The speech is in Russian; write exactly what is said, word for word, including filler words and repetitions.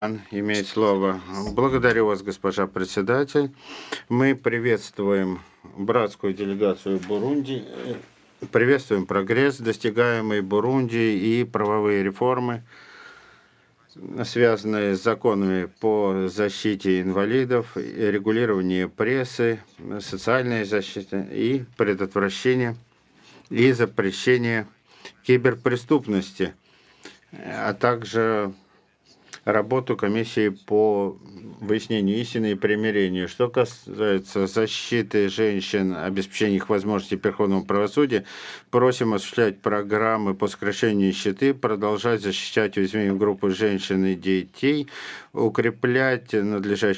Имеет слово. Благодарю вас, госпожа председатель. Мы приветствуем братскую делегацию Бурунди, э, приветствуем прогресс, достигаемый Бурунди и правовые реформы, связанные с законами по защите инвалидов, регулированию прессы, социальной защиты и предотвращение и запрещение киберпреступности, а также работу комиссии по выяснению истины и примирению. Что касается защиты женщин, обеспечения их возможностей переходного правосудия, просим осуществлять программы по сокращению нищеты, продолжать защищать уязвимые группы женщин и детей, укреплять надлежащую